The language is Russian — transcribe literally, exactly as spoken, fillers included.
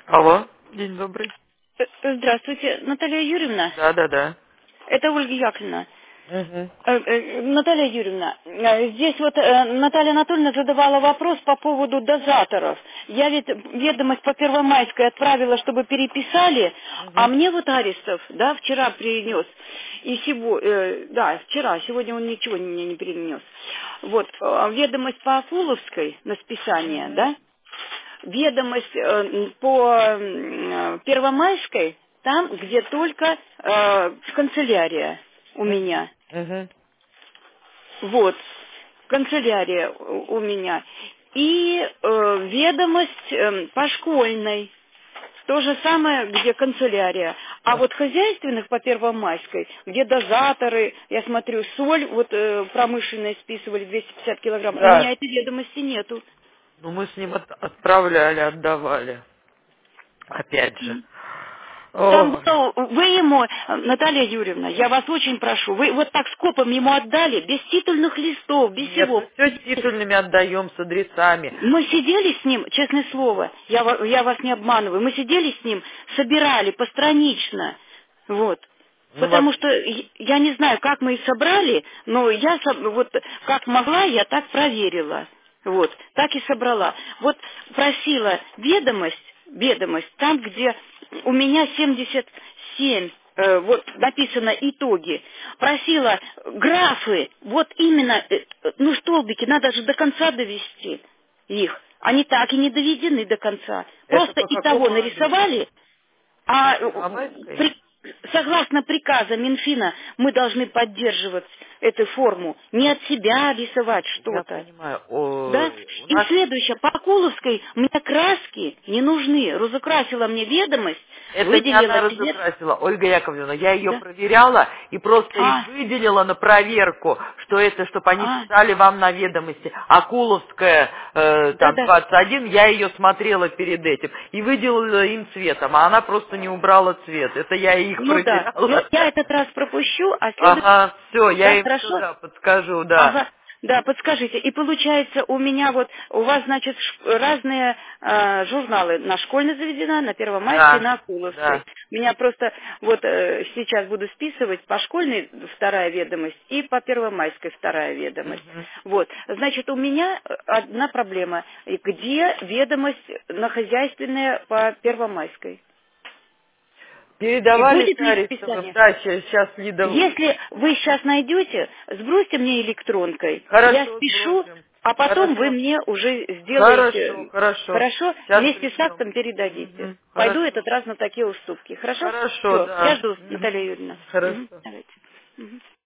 Алло, день добрый. Э, Здравствуйте, Наталья Юрьевна. Да, да, да. Это Ольга Яковлевна. Угу. Э, э, Наталья Юрьевна, э, здесь вот э, Наталья Анатольевна задавала вопрос по поводу дозаторов. Я ведь ведомость по Первомайской отправила, чтобы переписали, а Угу. мне вот Арестов, да, вчера принес. И сего, э, да, вчера, сегодня он ничего мне не принес. Вот, э, ведомость по Афуловской на списание, Угу. да, ведомость э, по м, э, Первомайской, там, где только э, канцелярия у меня. Угу. Вот, канцелярия у у меня. И э, ведомость э, по школьной. То же самое, где канцелярия. А вот хозяйственных по Первомайской, где дозаторы, я смотрю, соль, вот э, промышленная списывали двести пятьдесят килограмм, у меня Да. этой ведомости нету. Ну, мы с ним от- отправляли, отдавали. Опять же. Там Ой. что, вы ему, Наталья Юрьевна, я вас очень прошу, вы вот так скопом ему отдали, без титульных листов, без Нет, мы всего. все с титульными отдаем, с адресами. Мы сидели с ним, честное слово, я, ва- я вас не обманываю, мы сидели с ним, собирали постранично, вот. Ну, Потому вообще, что я я не знаю, как мы их собрали, но я со- вот как могла, я так проверила. Вот, так и собрала. Вот просила ведомость, ведомость, там, где у меня семьдесят семь, э, вот написано итоги, просила графы, вот именно, э, э, ну столбики, надо же до конца довести их. Они так и не доведены до конца. это Просто по и того какому адресу? нарисовали, а э, Первомайской? при- согласно приказам Минфина мы должны поддерживать эту форму, не от себя рисовать Я что-то. понимаю. О, Да? у И нас следующее, по Куловской мне краски не нужны. Разукрасила мне ведомость, это не она выделила цвет. разукрасила, Ольга Яковлевна. Я ее Да? проверяла и просто их А, выделила на проверку, что это, чтобы они а, писали вам на ведомости. А Куловская, э, там, да-да. двадцать один, я ее смотрела перед этим и выделила им цветом, а она просто не убрала цвет. Это я их Ну да. Ну, проверяла. я этот раз пропущу, а следующий... Ага, все, я Да, им все, хорошо? да, подскажу, да. Ага, да, подскажите. И получается, у меня вот, у вас, значит, ш- разные э, журналы на школьной заведена, на Первомайской, Да, на Акуловской. да. Меня просто вот э, сейчас буду списывать по школьной вторая ведомость и по Первомайской вторая ведомость. Мгм. Вот, значит, у меня э, одна проблема. И где ведомость на хозяйственная по Первомайской? И Передавали будет с ли Аристовым, списание? да, сейчас Лида. Если вы сейчас найдете, сбросьте мне электронкой. Я Хорошо, спешу, сбросим. а потом вы Хорошо. мне уже Хорошо, сделаете. хорошо. Хорошо? Сейчас Вместе с пришлем. актом передадите. Мгм. Пойду Хорошо. этот раз на такие уступки. Хорошо? Хорошо, Все, я да. жду, Мгм. Наталья Юрьевна. Мгм, Хорошо. давайте. Мгм.